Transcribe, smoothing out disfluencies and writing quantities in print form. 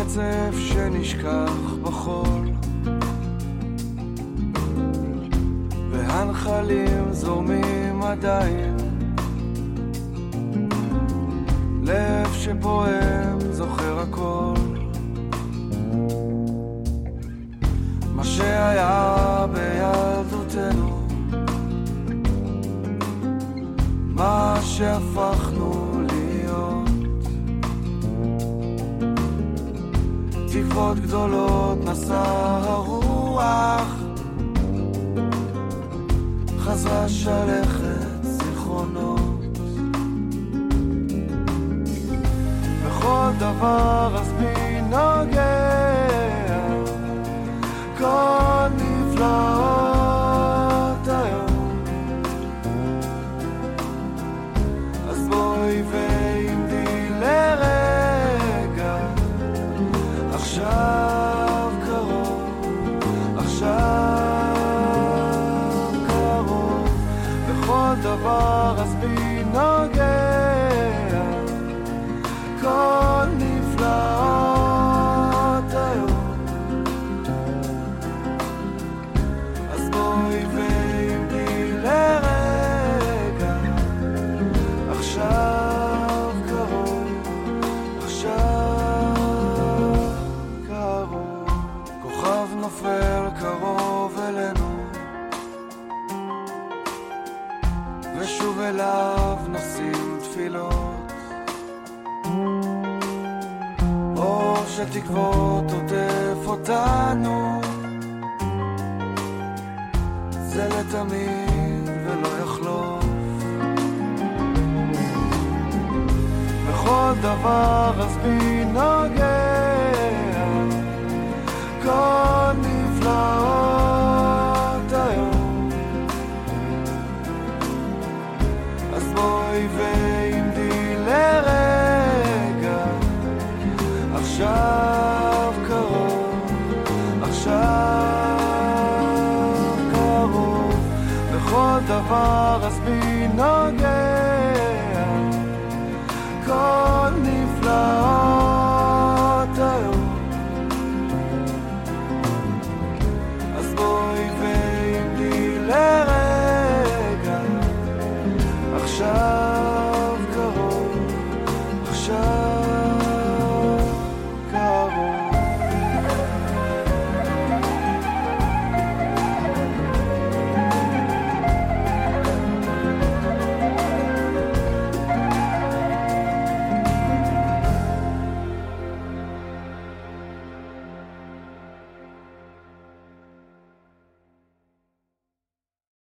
קצף שנשכח בחול, והנחלים זורמים עדיין, לב שפועם זוכר הכל, מה שהיה בילדותנו, מה שהפכנו להיות, תקוות גדולות נשא הרוח, חזרה שלכת זיכרונות, בכל דבר אז בי נוגע כל נפלאות היום, אז בואי ועמדי לרגע, עכשיו קרוב, עכשיו קרוב, בכל דבר אז בי נוגע כל נפלאות היום, אז בואי ועמדי לרגע, עכשיו קרוב, עכשיו קרוב, כוכב נופל קרוב אלינו, ושוב אליו נושאים תפילות, אור שתקוות עוטף אותנו, זה לתמיד ולא יחלוף, בכל דבר אז בי נוגע כל נפלאות היום, אז בואי ועמדי לרגע, עכשיו קרוב, עכשיו קרוב, בכל דבר אז בי נוגע